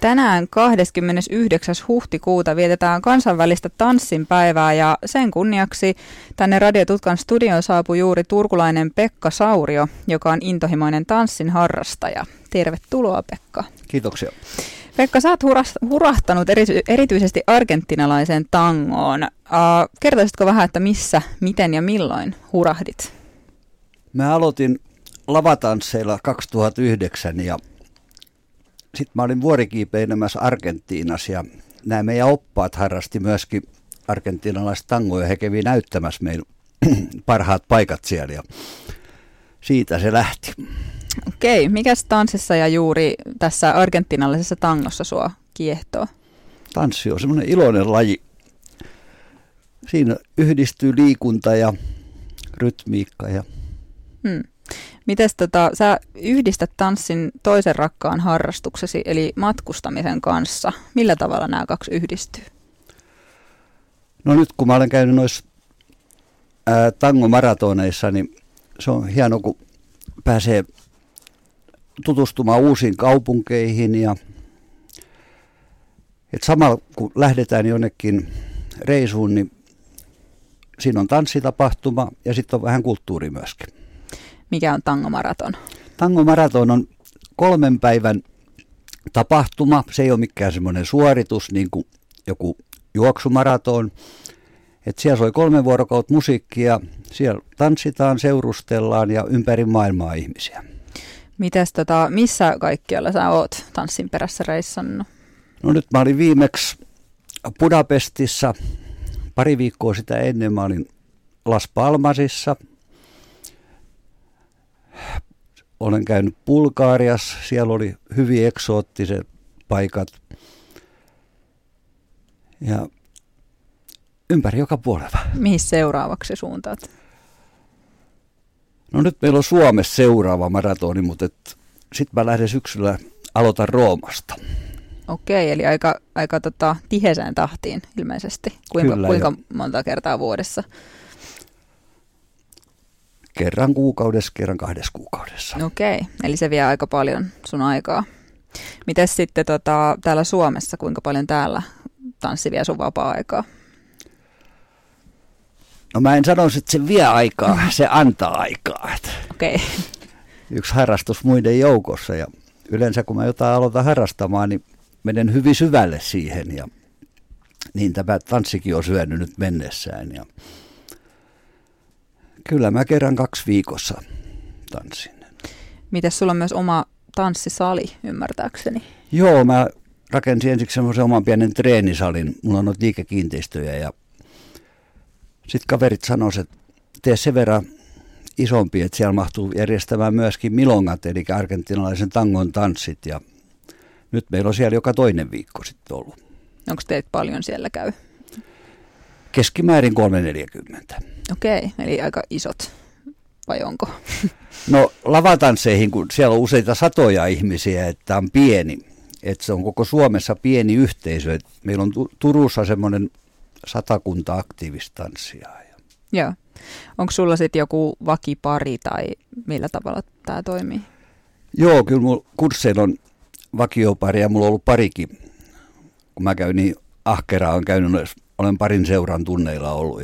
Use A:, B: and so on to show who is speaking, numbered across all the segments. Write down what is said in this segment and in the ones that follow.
A: Tänään 29. huhtikuuta vietetään kansainvälistä tanssinpäivää ja sen kunniaksi tänne Radio Tutkan studioon saapui juuri turkulainen Pekka Saurio, joka on intohimoinen tanssin harrastaja. Tervetuloa, Pekka.
B: Kiitoksia.
A: Pekka, sä oot hurahtanut erityisesti argentinalaiseen tangoon. Kertoisitko vähän, että missä, miten ja milloin hurahdit?
B: Mä aloitin lavatansseilla 2009 ja sitten mä olin vuorikiipeilemässä Argentiinassa ja nämä meidän oppaat harrasti myöskin argentiinalaista tangoa ja he kävi näyttämässä meillä parhaat paikat siellä ja siitä se lähti.
A: Okei, mikäs tanssissa ja juuri tässä argentinalaisessa tangossa sua kiehtoo?
B: Tanssi on semmoinen iloinen laji. Siinä yhdistyy liikunta ja rytmiikka.
A: Mites sä yhdistät tanssin toisen rakkaan harrastuksesi, eli matkustamisen kanssa. Millä tavalla nämä kaksi yhdistyy?
B: No nyt kun mä olen käynyt noissa tangomaratoneissa, niin se on hienoa, kun pääsee tutustumaan uusiin kaupunkeihin. Ja samalla kun lähdetään jonnekin reisuun, niin siinä on tanssitapahtuma ja sitten on vähän kulttuuri myöskin.
A: Mikä on tangomaraton?
B: Tangomaraton on 3 päivän tapahtuma. Se ei ole mikään semmoinen suoritus niin kuin joku juoksumaraton. Et siellä soi 3 vuorokautta musiikkia, siellä tanssitaan, seurustellaan ja ympäri maailmaa ihmisiä.
A: Mites missä kaikkialla sä oot tanssin perässä reissannut?
B: No nyt mä olin viimeksi Budapestissa, pari viikkoa sitä ennen mä olin Las Palmasissa. Olen käynyt Bulgariassa, siellä oli hyvin eksoottiset paikat ja ympäri joka puolella.
A: Mihin seuraavaksi suuntaat?
B: No nyt meillä on Suomessa seuraava maratoni, mutta sitten mä lähden syksyllä, aloitan Roomasta.
A: Okei, eli aika tiheeseen tahtiin ilmeisesti. Kuinka monta kertaa vuodessa?
B: Kerran kuukaudessa, kerran 2 kuukaudessa.
A: Okei, eli se vie aika paljon sun aikaa. Mites sitten täällä Suomessa, kuinka paljon täällä tanssi vie sun vapaa-aikaa?
B: No mä en sanoisi, että se vie aikaa, se antaa aikaa.
A: Okei.
B: Yksi harrastus muiden joukossa ja yleensä kun mä jotain aloitan harrastamaan, niin menen hyvin syvälle siihen ja niin tämä tanssikin on syönyt nyt mennessään ja kyllä mä kerran 2 viikossa tanssin.
A: Mites sulla on myös oma tanssisali, ymmärtääkseni?
B: Joo, mä rakensin ensiksi semmoisen oman pienen treenisalin. Mulla on noita liikekiinteistöjä ja sitten kaverit sanoivat, että tee sen verran isompi, että siellä mahtuu järjestämään myöskin milongat, eli argentinalaisen tangon tanssit. Ja nyt meillä on siellä joka toinen viikko sitten ollut.
A: Onko teitä paljon siellä käy?
B: Keskimäärin 340.
A: Okei, eli aika isot, vai onko?
B: No lavatansseihin, kun siellä on useita satoja ihmisiä, että on pieni. Että se on koko Suomessa pieni yhteisö. Et meillä on Turussa semmoinen 100 aktiivista tanssijaa.
A: Joo. Onko sulla sitten joku vakipari tai millä tavalla tämä toimii?
B: Joo, kyllä mulla kursseilla on vakiopari ja mulla on ollut parikin. Kun mä käyn niin ahkeraa, olen parin seuran tunneilla ollut.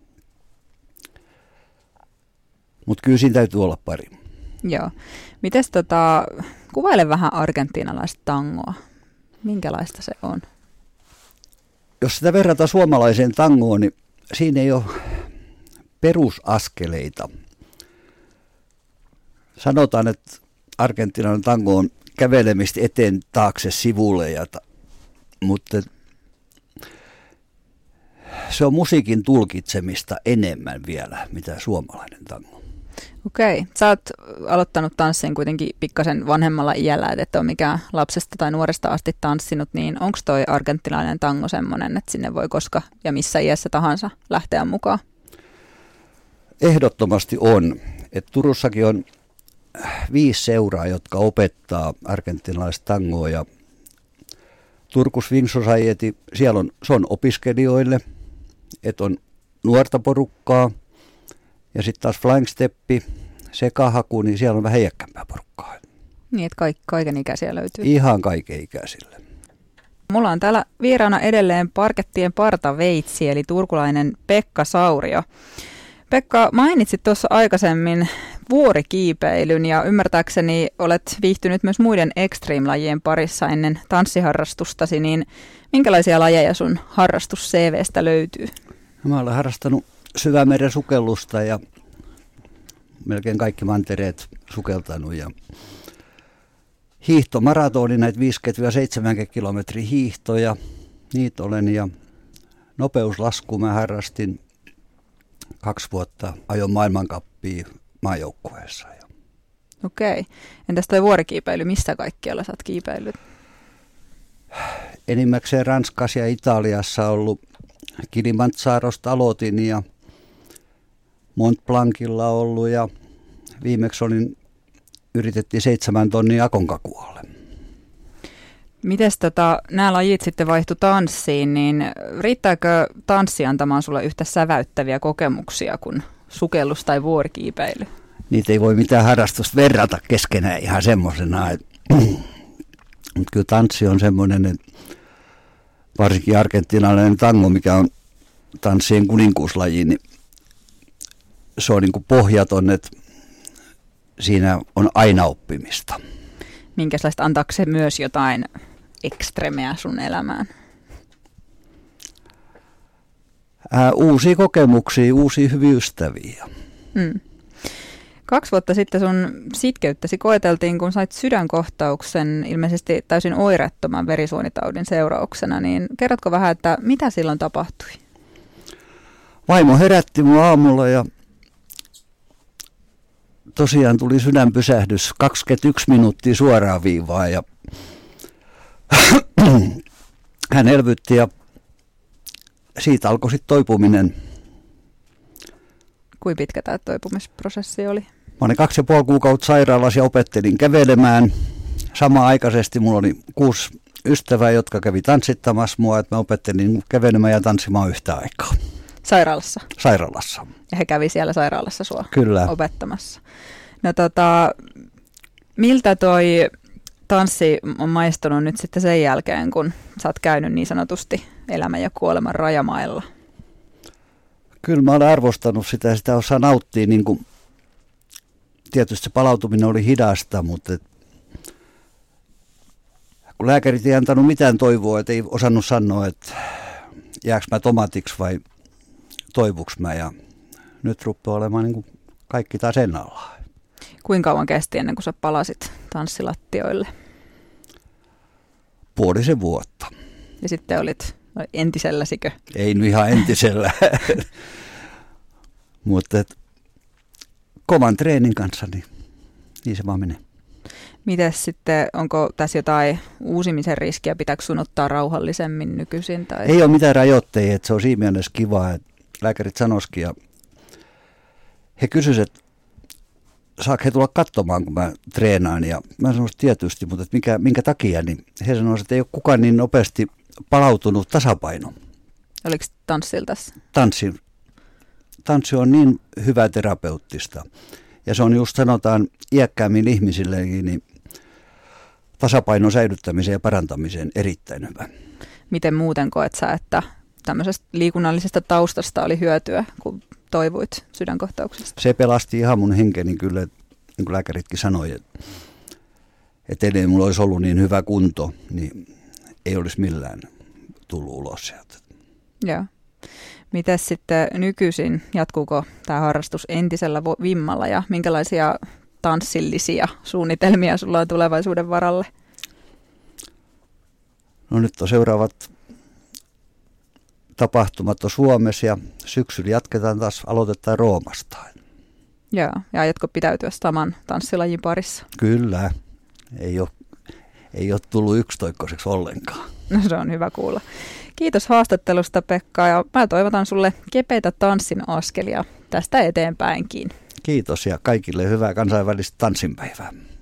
B: Mutta kyllä siinä täytyy olla pari.
A: Joo. Mites kuvaile vähän argentiinalaista tangoa. Minkälaista se on?
B: Jos sitä verrataan suomalaiseen tangoon, niin siinä ei ole perusaskeleita. Sanotaan, että argentiinalainen tango on kävelemistä eteen taakse sivulle, mutta se on musiikin tulkitsemista enemmän vielä, mitä suomalainen tango.
A: Okei. Sä oot aloittanut tanssin kuitenkin pikkasen vanhemmalla iällä, että on mikään lapsesta tai nuoresta asti tanssinut, niin onko toi argentinainen tango semmoinen, että sinne voi koska ja missä iässä tahansa lähteä mukaan?
B: Ehdottomasti on. Et Turussakin on 5 seuraa, jotka opettaa argentinalaista tangoa ja Turku Swing Society, se on opiskelijoille, että on nuorta porukkaa ja sitten taas Flying Steppi, sekahaku, niin siellä on vähän iäkkäämpää porukkaa.
A: Niin, että kaiken ikäisiä löytyy.
B: Ihan kaiken ikäisille.
A: Mulla on täällä vieraana edelleen parkettien partaveitsi, eli turkulainen Pekka Saurio. Pekka, mainitsit tuossa aikaisemmin vuorikiipeilyn ja ymmärtääkseni olet viihtynyt myös muiden extreme-lajien parissa ennen tanssiharrastustasi, niin minkälaisia lajeja sun harrastus-CVstä löytyy?
B: Mä olen harrastanut syvämeren sukellusta ja melkein kaikki mantereet sukeltanut ja hiihtomaratoni, näitä 50-70 kilometrin hiihtoja, niitä olen ja nopeuslasku mä harrastin 2 vuotta, ajoin maailmankappia maajoukkueessa.
A: Okei. Entäs toi vuorikiipeily, missä kaikkialla sä oot kiipeillyt?
B: Enimmäkseen Ranskassa ja Italiassa ollut Kilimanjarosta aloitin ja Mont Blancilla ollut ja viimeksi yritettiin 7 tonnia Akonkakualle.
A: Mites nämä lajit sitten vaihtu tanssiin, niin riittääkö tanssi antamaan sulle yhtä säväyttäviä kokemuksia kuin sukellus tai vuorikiipeily?
B: Niitä ei voi mitään harrastusta verrata keskenään ihan semmoisena. Mutta kyllä tanssi on semmoinen, että varsinkin argentinalainen tango, mikä on tanssien kuninkuuslaji, niin se on niin kuin pohjaton, että siinä on aina oppimista.
A: Minkälaista, antaako se myös jotain ekstremeä sun elämään?
B: Uusia kokemuksia, uusia hyviä ystäviä.
A: 2 vuotta sitten sun sitkeyttäsi koeteltiin, kun sait sydänkohtauksen ilmeisesti täysin oireettoman verisuonitaudin seurauksena. Niin kerrotko vähän, että mitä silloin tapahtui?
B: Vaimo herätti mun aamulla ja tosiaan tuli sydänpysähdys 21 minuuttia suoraan viivaan ja hän elvytti ja siitä alkoi sitten toipuminen.
A: Kuinka pitkä tämä toipumisprosessi oli?
B: Mä olin 2,5 kuukautta sairaalassa ja opettelin kävelemään. Samanaikaisesti mulla oli 6 ystävää, jotka kävi tanssittamassa mua, että mä opettelin kävelemään ja tanssimaan yhtä aikaa.
A: Sairaalassa?
B: Sairaalassa.
A: Ja he kävi siellä sairaalassa sua
B: Kyllä.
A: Opettamassa. No miltä toi tanssi on maistunut nyt sitten sen jälkeen, kun sä oot käynyt niin sanotusti elämän ja kuoleman rajamailla?
B: Kyllä mä olen arvostanut sitä osaa nauttia. Niin kuin, tietysti se palautuminen oli hidasta, mutta kun lääkärit ei antanut mitään toivoa, että ei osannut sanoa, että jääkö mä tomatiksi vai toivuks mä. Ja nyt rupeaa olemaan niin kuin kaikki taas ennallaan.
A: Kuinka kauan kesti ennen kuin sä palasit tanssilattioille?
B: 5 vuotta.
A: Ja sitten olit entiselläsikö?
B: Ei nyt ihan entisellä, mutta kovan treenin kanssa, niin se vaan menee.
A: Mites sitten, onko tässä jotain uusimisen riskiä, pitääkö sun ottaa rauhallisemmin nykyisin? Tai?
B: Ei ole mitään rajoitteita, että se on siinä mielessä kiva, että lääkärit sanoisikin ja he kysyisivät, että saako he tulla katsomaan, kun mä treenaan ja mä sanoisin tietysti, mutta että minkä takia, niin he sanoisivat, että ei ole kukaan niin nopeasti palautunut tasapaino. Oliko
A: tanssilla tässä?
B: Tanssi on niin hyvä terapeuttista. Ja se on just sanotaan iäkkäämmin ihmisillekin, niin tasapainon säilyttämiseen ja parantamiseen erittäin hyvä. Miten muuten koet sä, että tämmöisestä liikunnallisesta taustasta oli hyötyä, kun toivuit sydänkohtauksesta? Se pelasti ihan mun henkeni kyllä, niin kuin lääkäritkin sanoi, että edelleen mulla olisi ollut niin hyvä kunto, niin ei olisi millään tullut ulos sieltä. Joo. Mites sitten nykyisin, jatkuuko tämä harrastus entisellä vimmalla ja minkälaisia tanssillisia suunnitelmia sulla on tulevaisuuden varalle? No nyt on seuraavat tapahtumat on Suomessa ja syksyllä jatketaan taas, aloitetaan Roomasta. Joo, ja aiotko pitäytyä saman tanssilajin parissa? Kyllä, ei ole tullut yksitoikkoiseksi ollenkaan. No se on hyvä kuulla. Kiitos haastattelusta, Pekka, ja mä toivotan sulle kepeitä tanssin askelia tästä eteenpäinkin. Kiitos ja kaikille hyvää kansainvälistä tanssinpäivää.